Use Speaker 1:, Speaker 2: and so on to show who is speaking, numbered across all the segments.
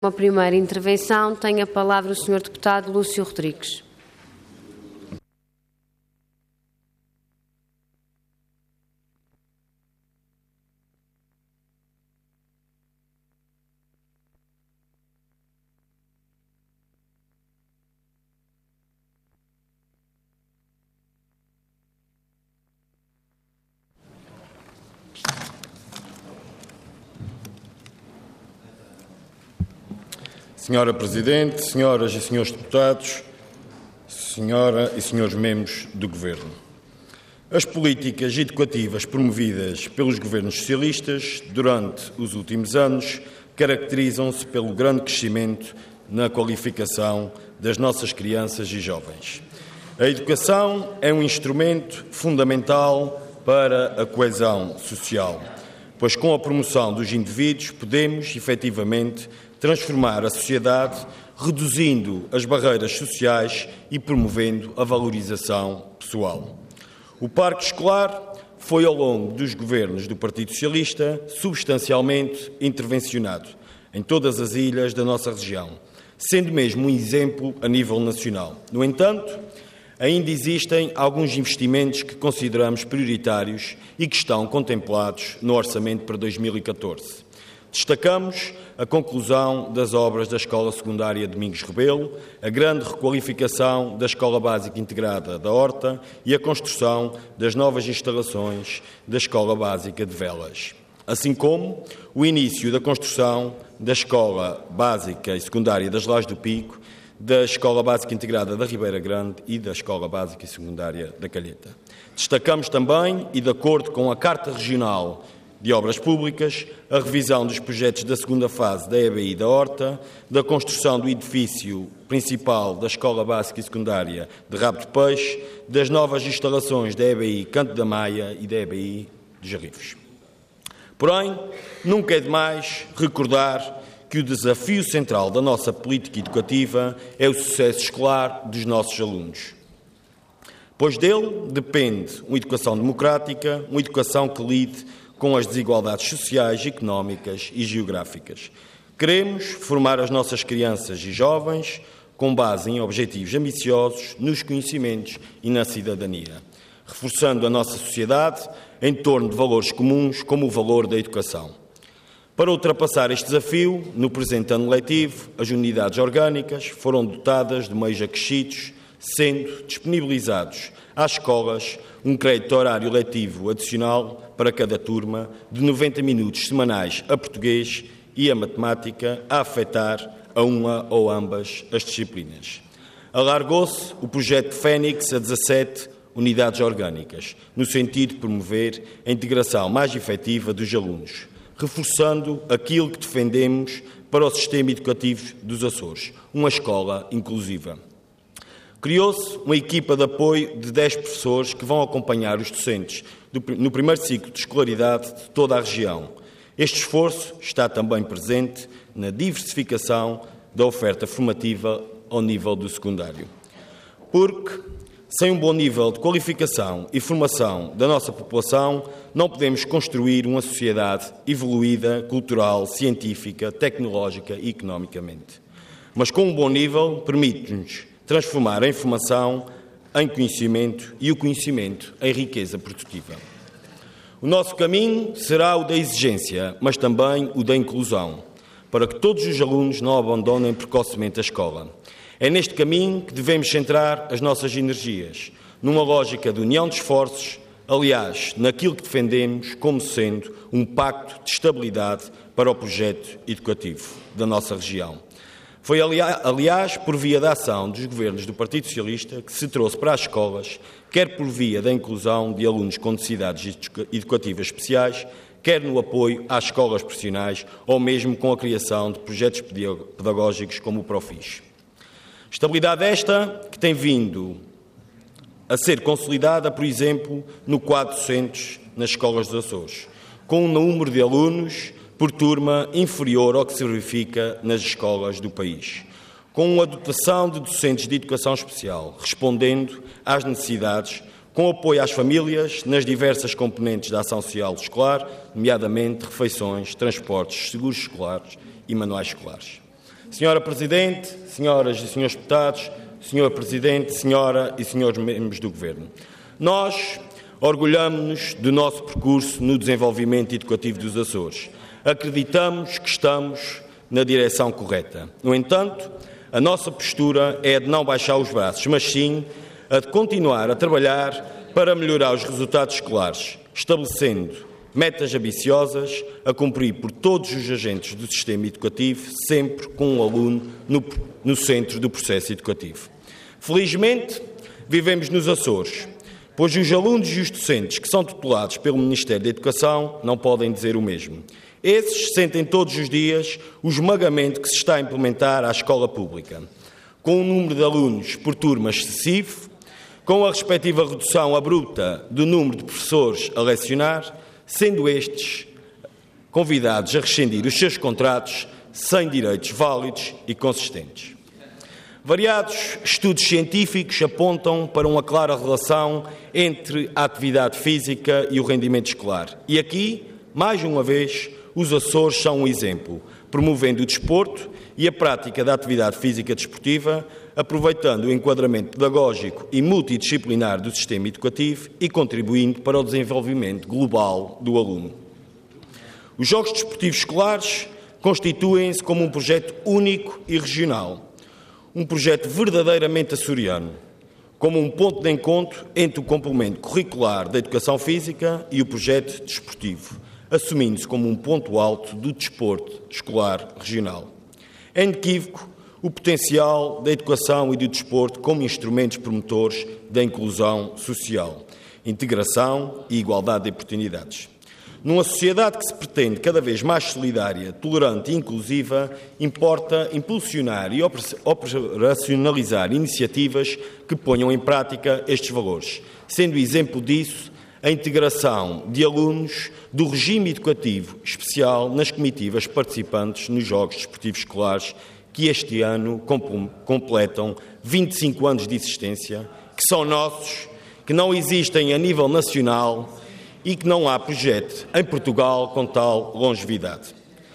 Speaker 1: Uma primeira intervenção, tem a palavra o Sr. Deputado Lúcio Rodrigues.
Speaker 2: Senhora Presidente, senhoras e senhores deputados, senhora e senhores membros do Governo. As políticas educativas promovidas pelos governos socialistas durante os últimos anos caracterizam-se pelo grande crescimento na qualificação das nossas crianças e jovens. A educação é um instrumento fundamental para a coesão social, pois com a promoção dos indivíduos podemos, efetivamente, transformar a sociedade, reduzindo as barreiras sociais e promovendo a valorização pessoal. O parque escolar foi, ao longo dos governos do Partido Socialista, substancialmente intervencionado em todas as ilhas da nossa região, sendo mesmo um exemplo a nível nacional. No entanto, ainda existem alguns investimentos que consideramos prioritários e que estão contemplados no Orçamento para 2014. Destacamos a conclusão das obras da Escola Secundária Domingos Rebelo, a grande requalificação da Escola Básica Integrada da Horta e a construção das novas instalações da Escola Básica de Velas, assim como o início da construção da Escola Básica e Secundária das Lajes do Pico, da Escola Básica Integrada da Ribeira Grande e da Escola Básica e Secundária da Calheta. Destacamos também, e de acordo com a Carta Regional de Obras Públicas, a revisão dos projetos da segunda fase da EBI da Horta, da construção do edifício principal da Escola Básica e Secundária de Rabo de Peixe, das novas instalações da EBI Canto da Maia e da EBI de Jarrifes. Porém, nunca é demais recordar que o desafio central da nossa política educativa é o sucesso escolar dos nossos alunos, pois dele depende uma educação democrática, uma educação que lide com as desigualdades sociais, económicas e geográficas. Queremos formar as nossas crianças e jovens com base em objetivos ambiciosos, nos conhecimentos e na cidadania, reforçando a nossa sociedade em torno de valores comuns, como o valor da educação. Para ultrapassar este desafio, no presente ano letivo, as unidades orgânicas foram dotadas de meios acrescidos, sendo disponibilizados às escolas um crédito horário letivo adicional para cada turma de 90 minutos semanais a português e a matemática a afetar a uma ou ambas as disciplinas. Alargou-se o projeto Fénix a 17 unidades orgânicas, no sentido de promover a integração mais efetiva dos alunos, reforçando aquilo que defendemos para o sistema educativo dos Açores, uma escola inclusiva. Criou-se uma equipa de apoio de 10 professores que vão acompanhar os docentes no primeiro ciclo de escolaridade de toda a região. Este esforço está também presente na diversificação da oferta formativa ao nível do secundário. Porque, sem um bom nível de qualificação e formação da nossa população, não podemos construir uma sociedade evoluída, cultural, científica, tecnológica e economicamente. Mas com um bom nível, permite-nos transformar a informação em conhecimento e o conhecimento em riqueza produtiva. O nosso caminho será o da exigência, mas também o da inclusão, para que todos os alunos não abandonem precocemente a escola. É neste caminho que devemos centrar as nossas energias, numa lógica de união de esforços, aliás, naquilo que defendemos como sendo um pacto de estabilidade para o projeto educativo da nossa região. Foi, aliás, por via da ação dos governos do Partido Socialista que se trouxe para as escolas, quer por via da inclusão de alunos com necessidades educativas especiais, quer no apoio às escolas profissionais ou mesmo com a criação de projetos pedagógicos como o Profis. Estabilidade esta que tem vindo a ser consolidada, por exemplo, no quadro docentes nas escolas dos Açores, com um número de alunos por turma inferior ao que se verifica nas escolas do país, com a dotação de docentes de educação especial, respondendo às necessidades, com apoio às famílias nas diversas componentes da ação social escolar, nomeadamente refeições, transportes, seguros escolares e manuais escolares. Senhora Presidente, senhoras e senhores deputados, Senhor Presidente, senhora e senhores membros do Governo, nós orgulhamos-nos do nosso percurso no desenvolvimento educativo dos Açores. Acreditamos que estamos na direção correta. No entanto, a nossa postura é a de não baixar os braços, mas sim a de continuar a trabalhar para melhorar os resultados escolares, estabelecendo metas ambiciosas a cumprir por todos os agentes do sistema educativo, sempre com o aluno no centro do processo educativo. Felizmente, vivemos nos Açores, pois os alunos e os docentes que são tutelados pelo Ministério da Educação não podem dizer o mesmo. Esses sentem todos os dias o esmagamento que se está a implementar à escola pública, com um número de alunos por turma excessivo, com a respectiva redução abrupta do número de professores a lecionar, sendo estes convidados a rescindir os seus contratos sem direitos válidos e consistentes. Variados estudos científicos apontam para uma clara relação entre a atividade física e o rendimento escolar. E aqui, mais uma vez, os Açores são um exemplo, promovendo o desporto e a prática da atividade física desportiva, aproveitando o enquadramento pedagógico e multidisciplinar do sistema educativo e contribuindo para o desenvolvimento global do aluno. Os Jogos Desportivos Escolares constituem-se como um projeto único e regional, um projeto verdadeiramente açoriano, como um ponto de encontro entre o complemento curricular da educação física e o projeto desportivo, assumindo-se como um ponto alto do desporto escolar regional. É inequívoco o potencial da educação e do desporto como instrumentos promotores da inclusão social, integração e igualdade de oportunidades. Numa sociedade que se pretende cada vez mais solidária, tolerante e inclusiva, importa impulsionar e operacionalizar iniciativas que ponham em prática estes valores, sendo exemplo disso a integração de alunos do regime educativo especial nas comitivas participantes nos Jogos Desportivos Escolares, que este ano completam 25 anos de existência, que são nossos, que não existem a nível nacional e que não há projeto em Portugal com tal longevidade.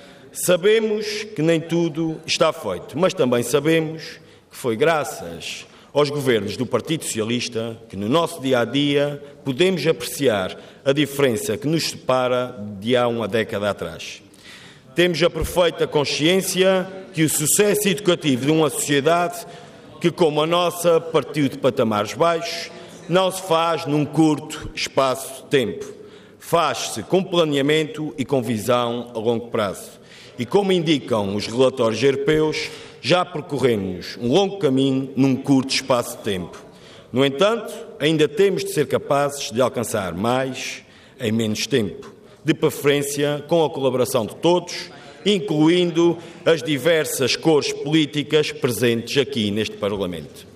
Speaker 2: Sabemos que nem tudo está feito, mas também sabemos que foi graças aos governos do Partido Socialista que no nosso dia-a-dia podemos apreciar a diferença que nos separa de há uma década atrás. Temos a perfeita consciência que o sucesso educativo de uma sociedade que, como a nossa, partiu de patamares baixos, não se faz num curto espaço de tempo. Faz-se com planeamento e com visão a longo prazo. E, como indicam os relatórios europeus, já percorremos um longo caminho num curto espaço de tempo. No entanto, ainda temos de ser capazes de alcançar mais em menos tempo, de preferência com a colaboração de todos, incluindo as diversas cores políticas presentes aqui neste Parlamento.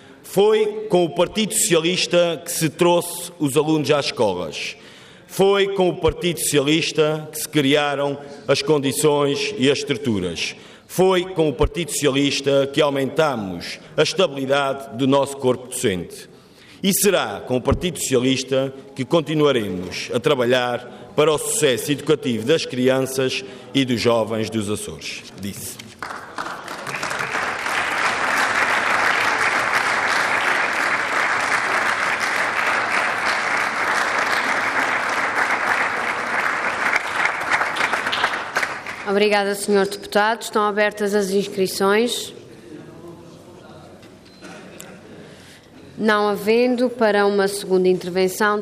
Speaker 2: Foi com o Partido Socialista que se trouxe os alunos às escolas. Foi com o Partido Socialista que se criaram as condições e as estruturas. Foi com o Partido Socialista que aumentamos a estabilidade do nosso corpo docente. E será com o Partido Socialista que continuaremos a trabalhar para o sucesso educativo das crianças e dos jovens dos Açores. Disse.
Speaker 1: Obrigada, Sr. Deputado. Estão abertas as inscrições. Não havendo, para uma segunda intervenção,